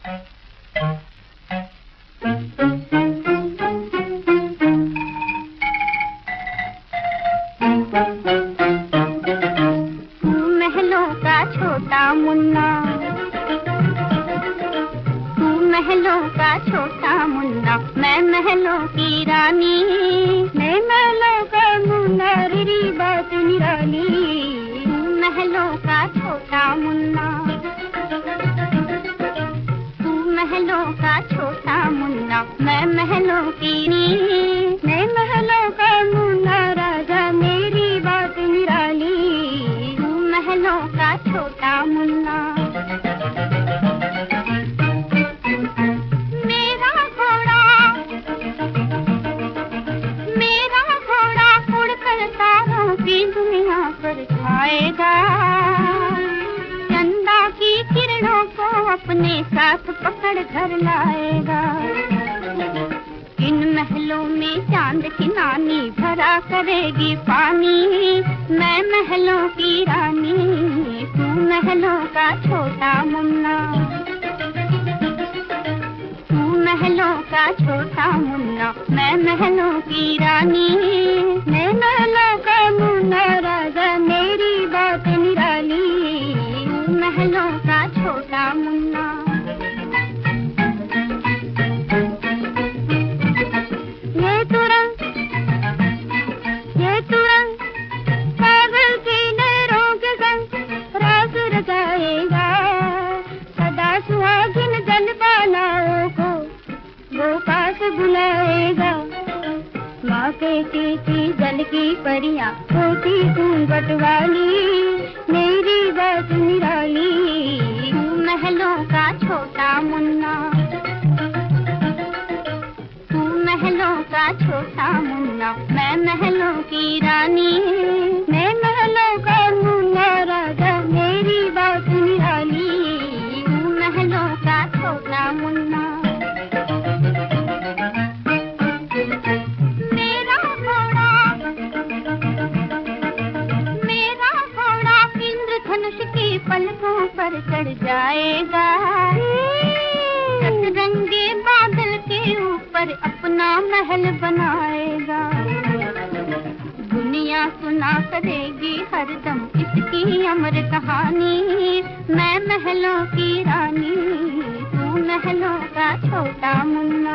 महलों का छोटा मुन्ना, तू महलों का छोटा मुन्ना, मैं महलों की रानी। मैं महलों का मुन्ना, री बात निराली। तू महलों का छोटा मुन्ना, तू महलों का छोटा मुन्ना, मैं महलों की रानी। मैं महलों का मुन्ना राजा, मेरी बात निराली। तू महलों का छोटा मुन्ना। दुनिया पर छाएगा, चंदा की किरणों को अपने साथ पकड़ घर लाएगा। इन महलों में चांद की नानी भरा करेगी पानी। मैं महलों की रानी, तू महलों का छोटा मुन्ना। तू महलों का छोटा मुन्ना, मैं महलों की रानी। मैं महलों का मुन्ना राजा, मेरी बात निराली। तू महलों का छोटा मुन्ना। ये तुरंग पागल की नहरों के संग रास रचाएगा। सदा सुहागिन जल बालाओं को वो पास बुलाएगा। माँ कहती थी जल की परियां होती घूंघट वाली। मेरी बात निराली। तू महलों का छोटा मुन्ना, तू महलों का छोटा मुन्ना, मैं महलों की रानी। मैं महलों का मुन्ना राजा, मेरी बात निराली। तू महलों का छोटा मुन्ना। पलकों पर चढ़ जाएगा, सतरंगे बादल के ऊपर अपना महल बनाएगा। दुनिया सुना करेगी हरदम इसकी अमर कहानी। मैं महलों की रानी, तू महलों का छोटा मुन्ना।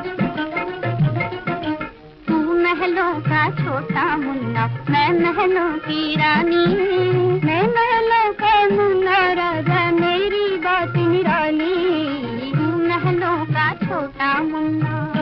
तू महलों का छोटा मुन्ना, मैं महलों की रानी। मैं महलों का मुन्ना राजा, मेरी बात निराली। तू महलों का छोटा मुन्ना।